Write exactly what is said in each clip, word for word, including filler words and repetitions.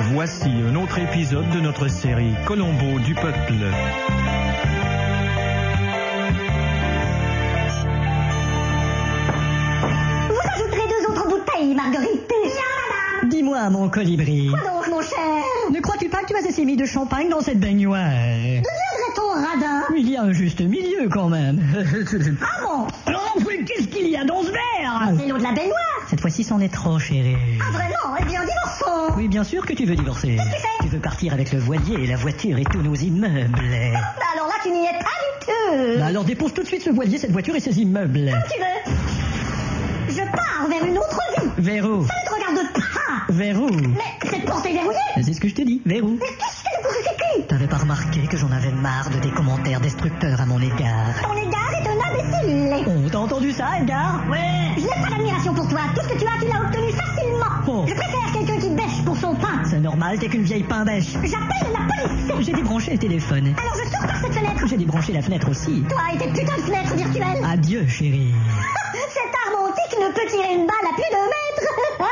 Voici un autre épisode de notre série Colombo du peuple. Vous ajouterez deux autres bouteilles, Marguerite. Bien, madame. Dis-moi, mon colibri. Quoi donc, mon cher? Ne crois-tu pas que tu as assez mis de champagne dans cette baignoire? Deviendrait-on radin? Il y a un juste milieu, quand même. Ah bon? Oh, mais qu'est-ce qu'il y a dans ce verre? C'est l'eau de la baignoire. Cette fois-ci, c'en est trop, chérie. Ah, vraiment? Eh bien, divorçons. Oui, bien sûr que tu veux divorcer. Qu'est-ce que tu fais? Tu veux partir avec le voilier, la voiture et tous nos immeubles. Bah alors là, tu n'y es pas du tout. Bah alors dépose tout de suite ce voilier, cette voiture et ces immeubles. Comme tu veux. Je pars vers une autre vie. Vers où? Ça ne te regarde pas. Vers où? Mais cette porte est verrouillée. C'est ce que je te dis, vers où? Mais qu'est-ce que vous faites? T'avais pas remarqué que j'en avais marre de tes commentaires destructeurs à mon égard? Ton égard est un imbécile. Oh, t'as entendu ça, Edgar? Ouais. Je n'ai pas d'admiration pour toi. Tout ce que tu as, tu l'as obtenu facilement. Oh. Je préfère quelqu'un qui bêche pour son pain. C'est normal, t'es qu'une vieille pain bêche. J'appelle la police. J'ai débranché le téléphone. Alors je sors par cette fenêtre. J'ai débranché la fenêtre aussi. Toi et tes putains de fenêtres virtuelles. Adieu, chérie. Cette arme antique ne peut tirer une balle à plus d'un mètre.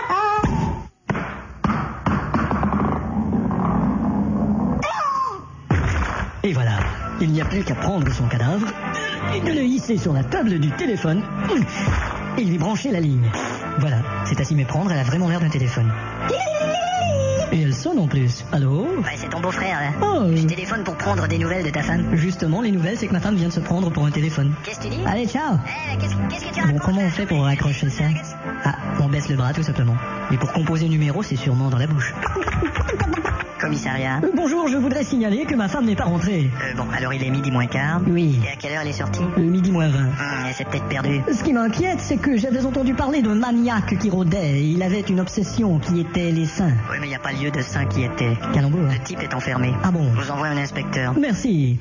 Et voilà, il n'y a plus qu'à prendre son cadavre et de le hisser sur la table du téléphone et lui brancher la ligne. Voilà, c'est à s'y méprendre, elle a vraiment l'air d'un téléphone. Et elle sonne en plus. Allô? Ouais, c'est ton beau-frère, là. Oh. Je téléphone pour prendre des nouvelles de ta femme. Justement, les nouvelles, c'est que ma femme vient de se prendre pour un téléphone. Qu'est-ce que tu dis? Allez, ciao. Eh, qu'est-ce qu'est-ce que tu Bon, racontes? comment on fait pour raccrocher ça? Ah, on baisse le bras tout simplement. Et pour composer le numéro, c'est sûrement dans la bouche. Commissariat. Euh, bonjour, je voudrais signaler que ma femme n'est pas rentrée. Euh, bon, alors il est midi moins quart. Oui. Et à quelle heure elle est sortie? Euh, midi moins vingt. Hum, elle s'est peut-être perdue. Ce qui m'inquiète, c'est que j'avais entendu parler d'un maniaque qui rôdait. Il avait une obsession qui était les seins. Oui, mais il n'y a pas lieu de saint qui était. Calembour. Le type est enfermé. Ah bon? Je vous envoie un inspecteur. Merci.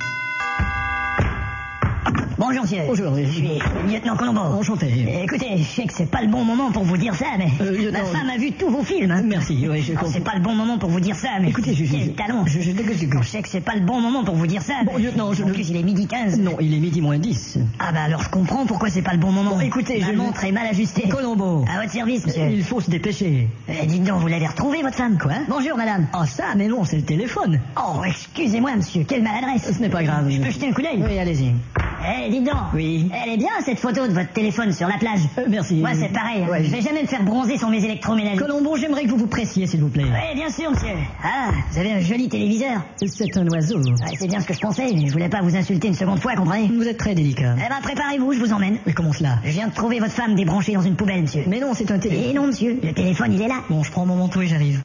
Bonjour, monsieur. Bonjour. Je suis lieutenant Colombo. Enchanté. Écoutez, je sais que c'est pas le bon moment pour vous dire ça, mais Euh, lieutenant- ma femme a vu tous vos films. Hein. Merci, oui, je Alors, comprends. c'est pas le bon moment pour vous dire ça, mais Écoutez, je... je, quel je- talent. Je, je, je- Je sais que c'est pas le bon moment pour vous dire ça. Bon, mais- lieutenant, je En ne- plus, il est midi quinze. Non, il est midi moins dix. Ah bah alors je comprends pourquoi c'est pas le bon moment. Bon, écoutez, Ma je- montre est mal ajustée. Colombo. À votre service, monsieur. Il faut se dépêcher. Eh, dites donc, vous l'avez retrouvée, votre femme? Quoi? Bonjour, madame. Ah ça, mais non, c'est le téléphone. Oh, excusez-moi, monsieur, quelle maladresse. Ce n'est pas grave. Je peux jeter un coup d'œil? Oui, allez-y. Eh, dites donc. Oui. Elle est bien, cette photo de votre téléphone sur la plage. Euh, merci. Moi, c'est pareil. hein. Ouais. Je vais jamais me faire bronzer sur mes électroménagers. Colombo, j'aimerais que vous vous pressiez, s'il vous plaît. Oui, bien sûr, monsieur. Ah, vous avez un joli téléviseur. C'est un oiseau. Ouais, c'est bien ce que je pensais, mais je voulais pas vous insulter une seconde fois, comprenez? Vous êtes très délicat. Eh ben, préparez-vous, je vous emmène. Mais comment cela? Je viens de trouver votre femme débranchée dans une poubelle, monsieur. Mais non, c'est un téléphone. Et non, monsieur, le téléphone, il est là. Bon, je prends mon manteau et j'arrive.